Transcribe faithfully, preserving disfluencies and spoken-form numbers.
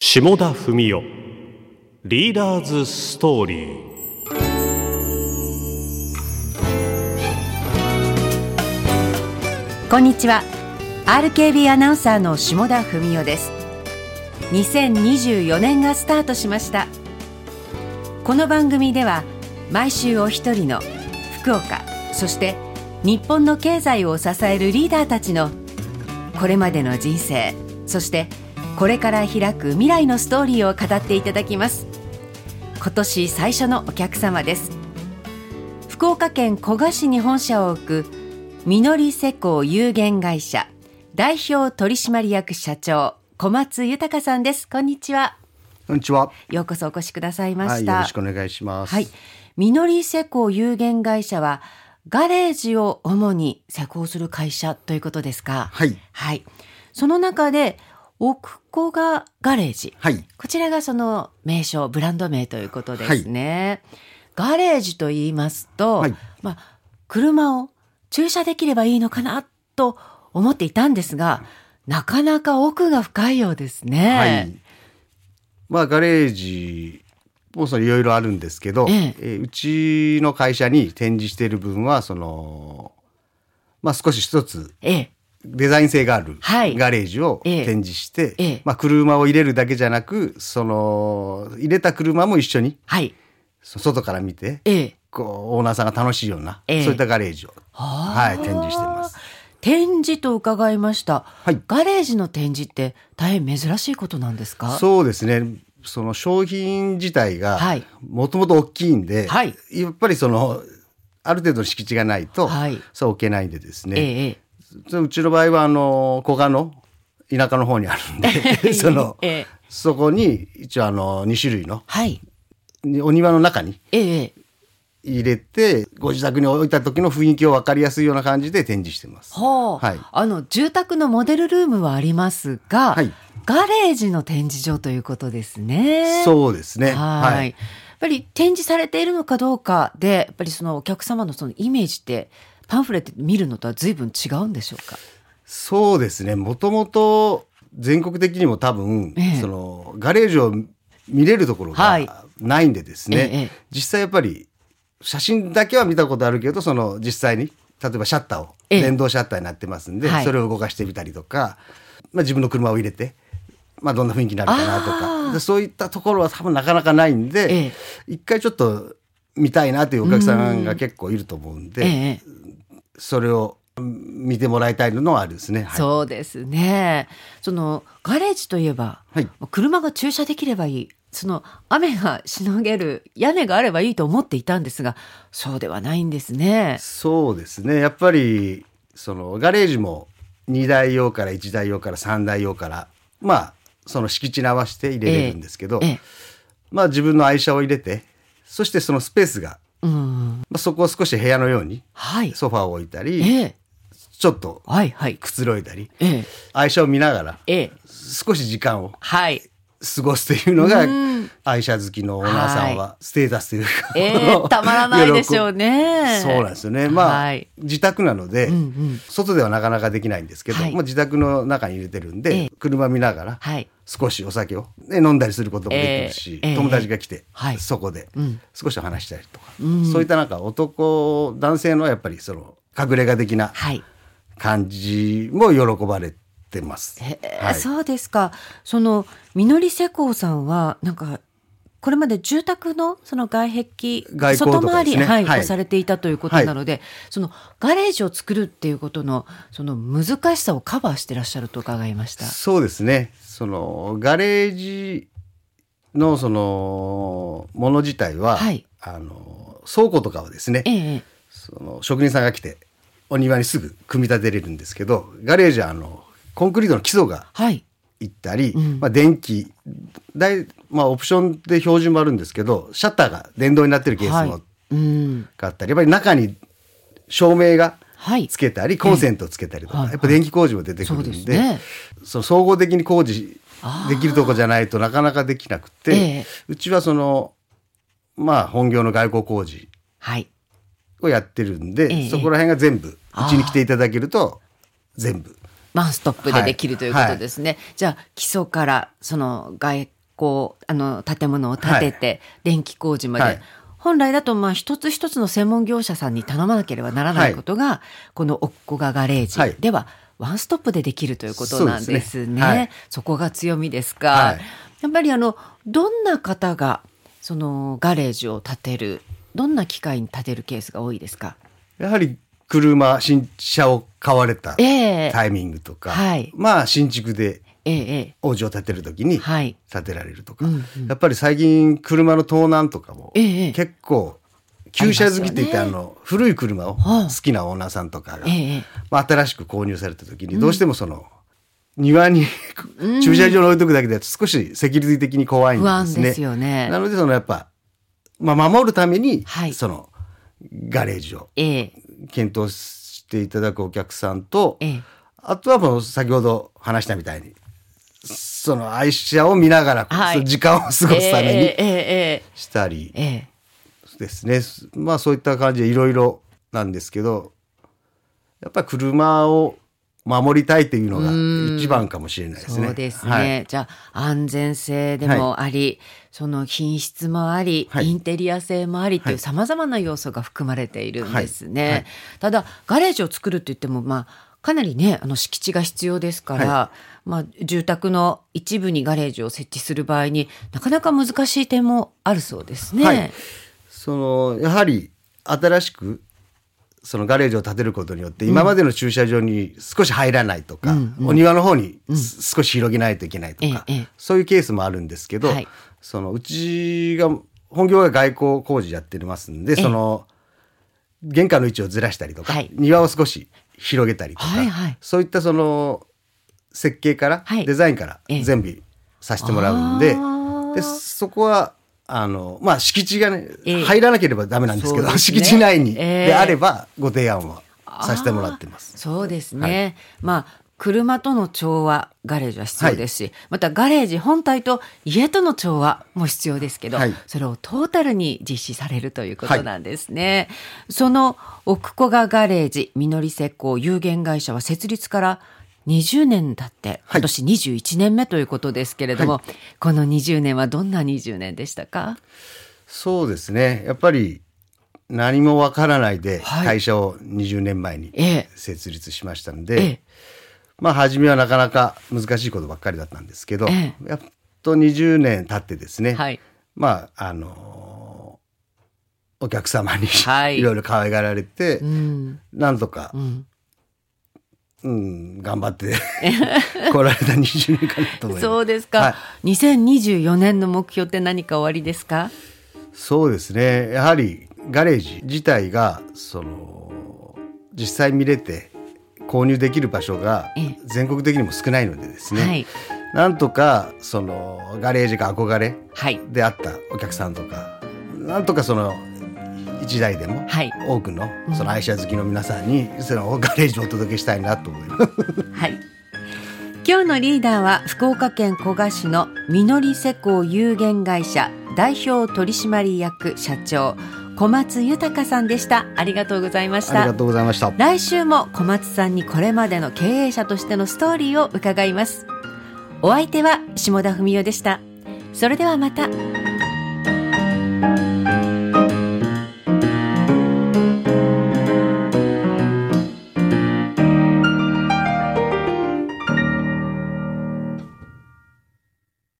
下田文雄リーダーズストーリー。 こんにちは。 アールケービー アナウンサーの下田文雄です。にせんにじゅうよねんがスタートしました。この番組では毎週お一人の福岡、そして日本の経済を支えるリーダーたちのこれまでの人生、そしてこれから開く未来のストーリーを語っていただきます。今年最初のお客様です。福岡県古賀市に本社を置くみのり施工有限会社代表取締役社長小松豊さんです。こんにちは。 こんにちは。 ようこそお越しくださいました。 はい、よろしくお願いします。 はい、みのり施工有限会社はガレージを主に施工する会社ということですか？ はい、 はい、その中で奥古賀ガレージ、 はい、 こちらがその名称、ブランド名ということですね。はい、ガレージと言いますと、はい、まあ、車を駐車できればいいのかなと思っていたんですが、なかなか奥が深いようですね。 はい、まあ、ガレージもいろいろあるんですけど、えええー、うちの会社に展示している分はその、まあ、少し一つ、ええデザイン性があるガレージを展示して、ええええまあ、車を入れるだけじゃなく、その入れた車も一緒に、はい、外から見て、ええ、こうオーナーさんが楽しいような、ええ、そういったガレージを、はい、展示しています。 展示と伺いました、はい、ガレージの展示って大変珍しいことなんですか？ そうですね、その商品自体がもともと大きいんで、はい、やっぱりそのある程度の敷地がないと、はい、そう置けないんでですね、ええうちの場合はあの古賀の田舎の方にあるんでその、ええ、そこに一応あのに種類の、はい、お庭の中に入れて、ええ、ご自宅に置いた時の雰囲気を分かりやすいような感じで展示してます。 はあ、はい、あの住宅のモデルルームはありますが、はい、ガレージの展示場ということですね。 そうですね。 はい、はい、やっぱり展示されているのかどうかで、やっぱりそのお客様のそのイメージってパンフレット見るのとは随分違うんでしょうか？ そうですね、もともと全国的にも多分、ええ、そのガレージを見れるところがないんでですね、はいええ、実際やっぱり写真だけは見たことあるけど、その実際に例えばシャッターを、ええ、電動シャッターになってますんで、はい、それを動かしてみたりとか、まあ、自分の車を入れて、まあ、どんな雰囲気になるかなとか、でそういったところは多分なかなかないんで、ええ、一回ちょっと見たいなというお客さんが結構いると思うんで、ええ、それを見てもらいたいのはあるですね。はい、 そうですね。そのガレージといえば、はい、車が駐車できればいい、その雨がしのげる屋根があればいいと思っていたんですが、そうではないんですね。 そうですね、やっぱりそのガレージもにだい用からいちだい用からさんだい用から、まあその敷地に合わせて入れれるんですけど、ええええ、まあ自分の愛車を入れて、そしてそのスペースが、うんまあ、そこを少し部屋のように、はい、ソファーを置いたり、ええ、ちょっとくつろいだり、はいはい、愛車を見ながら、ええ、少し時間を過ごすというのが、はい、愛車好きのオーナーさんはステータスというか、 はいえー、たまらないでしょうね。 そうなんですよね。まあ、はい、自宅なので、うんうん、外ではなかなかできないんですけど、はい、まあ、自宅の中に入れてるんで、えー、車見ながら、はい、少しお酒を、ね、飲んだりすることもできるし、えーえー、友達が来て、はい、そこで少し話したりとか、うん、そういったなんか男男性のやっぱりその隠れ家的な感じも喜ばれてます。 はい、そうですか。そのみのり施工さんはなんかこれまで住宅のその外壁、外外回り、ねはいはい、をされていたということなので、はい、そのガレージを作るっていうことのその難しさをカバーしてらっしゃると伺いました。 そうですね、そのガレージのそのもの自体は、はい、あの倉庫とかはですね、ええ、その職人さんが来てお庭にすぐ組み立てれるんですけど、ガレージはあのコンクリートの基礎がいったり、はいうんまあ、電気大、まあ、オプションで標準もあるんですけど、シャッターが電動になってるケースも、はい、うんがあったり、やっぱり中に照明がつけたり、はい、コンセントつけたりとか、えー、やっぱ電気工事も出てくるんで、そうですね、その総合的に工事できるとこじゃないとなかなかできなくて、えー、うちはそのまあ本業の外交工事をやってるんで、はいえー、そこら辺が全部うちに来ていただけると全部ワンストップでできるということですね。はいはい、じゃあ基礎からその外こうあの建物を建てて、はい、電気工事まで、はい、本来だとまあ一つ一つの専門業者さんに頼まなければならないことが、はい、この奥古賀ガレージではワンストップでできるということなんですね。 そ, うですね、はい、そこが強みですか、はい、やっぱりあのどんな方がそのガレージを建てる、どんな機会に建てるケースが多いですか？ やはり車新車を買われたタイミングとか、えーはい、まあ新築でお家を建てるときに建てられるとか、はいうんうん、やっぱり最近車の盗難とかも結構旧車好きって言って、あの古い車を好きなオーナーさんとかが、まあ、新しく購入されたときにどうしてもその庭に駐車場に置いとくだけで少しセキュリティ的に怖いんですね。 不安ですよね。 なのでそのやっぱ、まあ、守るためにそのガレージを検討していただくお客さんと、あとはもう先ほど話したみたいにその愛車を見ながら、はい、時間を過ごすためにしたりですね、まあそういった感じでいろいろなんですけど、やっぱり車を守りたいというのが一番かもしれないですね。 そうですね、 はい、 じゃあ安全性でもあり、はい、その品質もあり、はい、インテリア性もありというさまざまな要素が含まれているんですね、はいはい、ただガレージを作るって言ってもまあかなりねあの敷地が必要ですから、はいまあ、住宅の一部にガレージを設置する場合になかなか難しい点もあるそうですね、はい、 そのやはり新しくそのガレージを建てることによって今までの駐車場に少し入らないとか、うん、お庭の方に少し広げないといけないとか、うん、そういうケースもあるんですけど、はい、そのうちが本業が外構工事やってますんで、その玄関の位置をずらしたりとか、はい、庭を少し広げたりとか、はいはい、そういったその設計から、はい、デザインから全部させてもらうんで、でそこはあのまあ、敷地が、ねえー、入らなければダメなんですけど、ね、敷地内に、えー、であればご提案はさせてもらってます。 そうですね、はい、まあ車との調和ガレージは必要ですし、はい、またガレージ本体と家との調和も必要ですけど、はい、それをトータルに実施されるということなんですね、はい、その奥古賀ガレージみのり施工有限会社は設立からにじゅうねん経って今年にじゅういちねんめということですけれども、はい、このにじゅうねんはどんなにじゅうねんでしたか？ そうですね、やっぱり何もわからないで会社をにじゅうねんまえに設立しましたので、えええ、まあ初めはなかなか難しいことばっかりだったんですけど、ええ、やっとにじゅうねん経ってですね、はい、まああのー、お客様に、はい、いろいろ可愛がられて、うん、なんとか、うんうん、頑張って来られたにじゅうねんかなと思います。 そうですか、はい、にせんにじゅうよねんの目標って何かおありですか？ そうですね、やはりガレージ自体がその実際見れて購入できる場所が全国的にも少ないのでですね、はい、なんとかそのガレージが憧れであったお客さんとか、はい、なんとかその一台でも多くのその愛車好きの皆さんにそのガレージをお届けしたいなと思います、 はい、今日のリーダーは福岡県古賀市のみのり施工有限会社代表取締役社長小松豊さんでした。ありがとうございました。 ありがとうございました。 来週も小松さんにこれまでの経営者としてのストーリーを伺います。お相手は下田文代でした。それではまた。